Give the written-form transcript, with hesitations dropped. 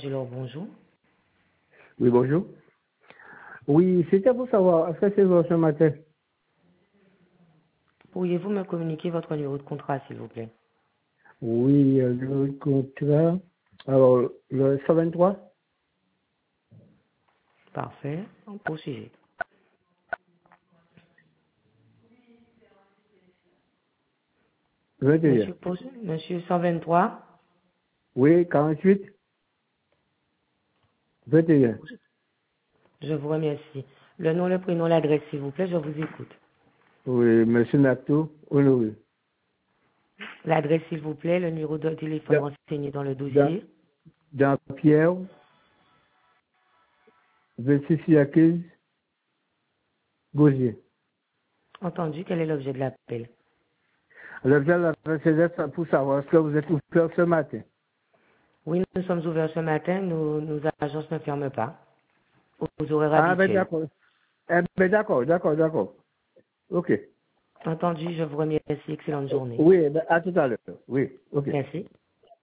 Agilor, bonjour. Oui, bonjour. Oui, c'était pour savoir, est-ce que c'est vous ce matin? Pourriez-vous me communiquer votre numéro de contrat, s'il vous plaît? Oui, le contrat. Alors, le 123? Parfait. Poursuivez. 21. Monsieur 123, Oui, 48? 21. je vous remercie. Le nom, le prénom, l'adresse, s'il vous plaît, je vous écoute. Oui, monsieur Nato, Honoré. L'adresse, s'il vous plaît, le numéro de téléphone Dans, renseigné dans le dans, dossier. dans Pierre, 26 à 15, Gauzier. Entendu, quel est l'objet de l'appel? Alors, c'est pour savoir, est-ce que vous êtes ouvert ce matin? Oui, nous sommes ouverts ce matin, nos agences ne ferment pas aux horaires Ah, ben habituels. d'accord. Eh ben d'accord. Ok. Entendu, je vous remercie. Excellente journée. Oui, ben, à tout à l'heure. Oui, ok. Merci.